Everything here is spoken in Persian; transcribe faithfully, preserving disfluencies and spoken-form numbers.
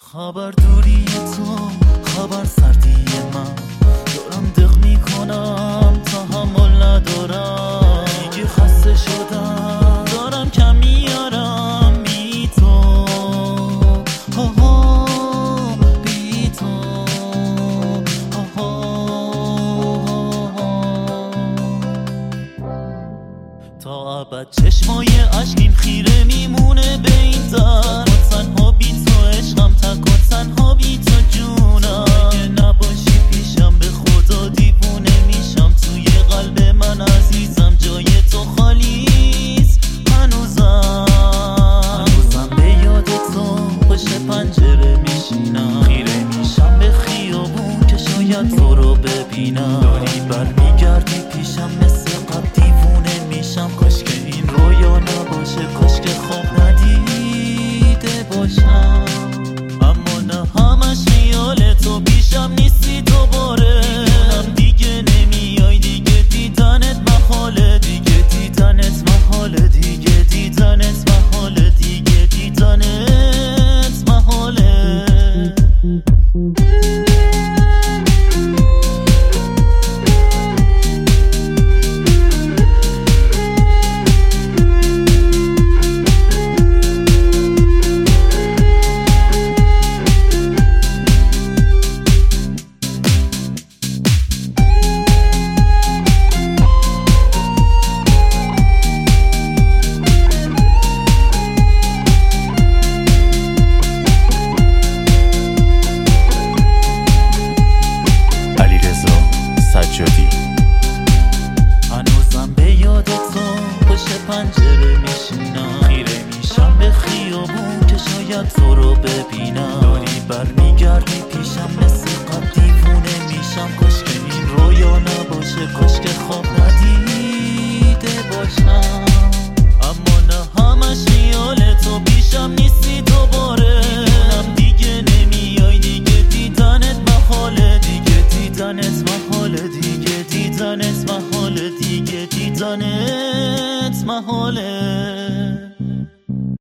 خبر دوری تو، خبر سردی من، دارم دق میکنم تحمل ندارم، دیگه خسته شدم دارم کم میارم بی تو، ها ها بی تو، ها ها. تا ابد چشمای عشقیم خیره میمونه به این در، تنها بی تو عشقم، تک و تنها بی تو جونم. اگه نباشی پیشم به خدا دیوونه میشم، توی قلب من عزیزم جای تو خالیست. هنوزم هنوزم به یاد تو پشت پنجره میشینم، خیره میشم به خیابون که شاید تو رو ببینم. داری برمیگردی پیشم مثل قبل دیوونه میشم، کاش که این رویا نباشه، کاش که خواب ندیده باشم. اما نه همش خیال تو، پیشم نیستی دوباره، هم دیگه نمیای، دیگه دیدنت محاله، دیگه دیدنت محاله، دیگه دیدنت محاله، دیگه دیدنت محاله. هنوزم به یاد تو پشت پنجره میشینم، خیره میشم به خیابون که شاید تو رو ببینم. داری برمیگردی پیشم مثل قبل دیوونه میشم، کاش که این رویا نباشه، کاش که خواب ندیده باشم. اما نه همش خیال تو، پیشم نیستی دوباره، هم دیگه نمیای، دیگه دیدنت محاله، دیگه دیدنت محاله، دیگه دیدنت محاله، دیگه دیدنت محاله.